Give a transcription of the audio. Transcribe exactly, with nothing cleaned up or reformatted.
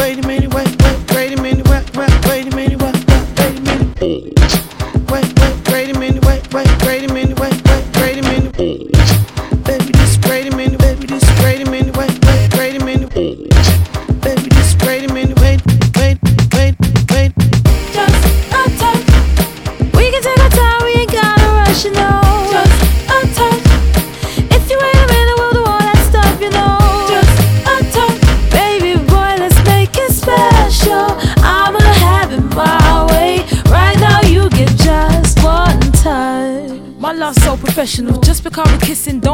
wait a minute, wait, wait, wait a minute, wait, wait, wait a minute, wait, wait, wait a minute. Wait, wait, wait a minute, wait, wait, wait a minute, wait, wait, wait a minute. Baby, just wait a minute, baby, just wait a minute, wait, wait, wait a minute. Baby, just wait a minute, wait, wait, wait, wait. Just a touch. We can take our time, we ain't gotta rush, you know. Just a touch. If you wait a minute, we'll do all that stuff, you know. Just a touch. Baby boy, let's make it special. I'ma have it my way. Right now, you get just one touch. My love's so professional. Just because we're kissing, don't